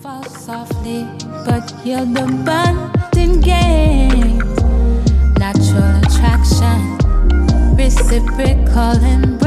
Fall softly, but you're the bonding game. Natural attraction, reciprocal embrace.